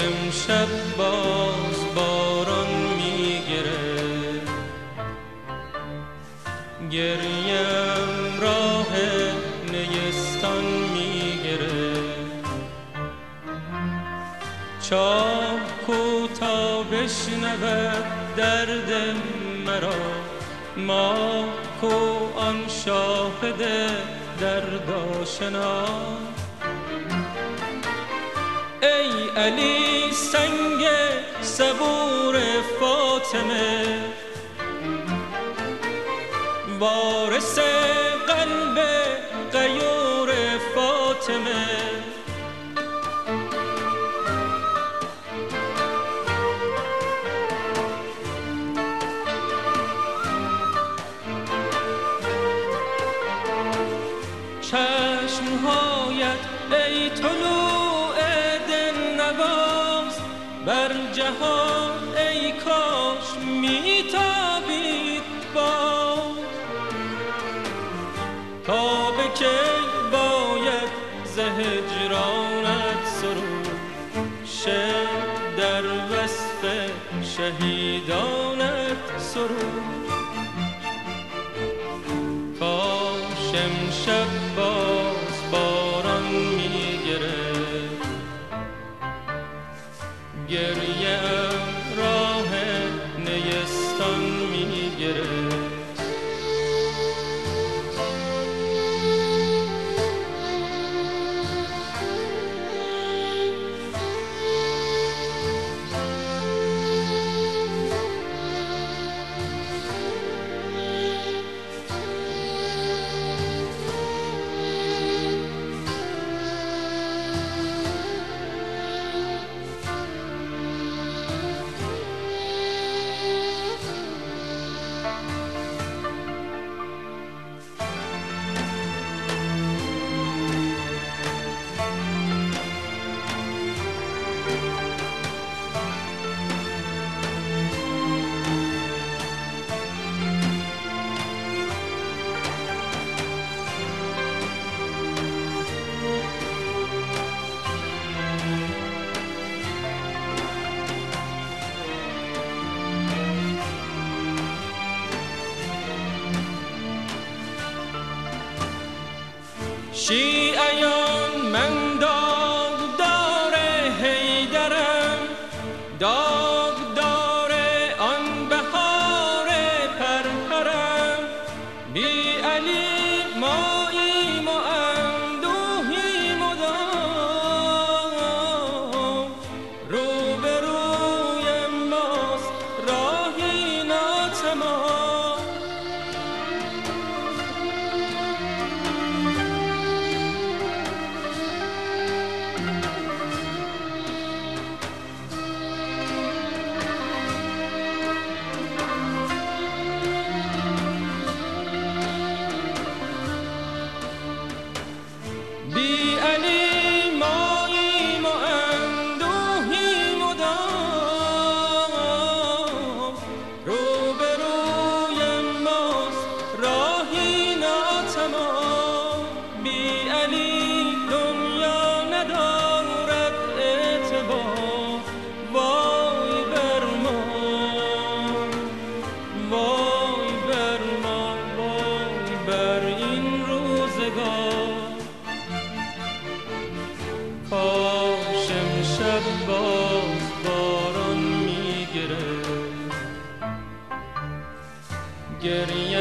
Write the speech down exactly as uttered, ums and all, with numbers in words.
امشب باز باران میگیره، گریم راه نیستان میگیره. چاه کو تا بشنود درد مرا، ما کو آن شاهد درد آشنا. ای علی سنگ صبور فاطمه، وارث قلب غیور فاطمه. چشمهایت ای طلوع دلنواز، بر جهان ای کاش میتابید باز. تا به کی باید ز هجرانت سرود، شعر در وصف شهیدانت سرود. کاش امشب باز باران میگیره، گریم راه نیستان میگیره. شیعیان من داغدار حیدرم، داغدار آن بهار پرپرم. بی علی ماییم و اندوهی مدام، روبرویم باز راهی ناتمام. کاش امشب باز باران میگیره، گریه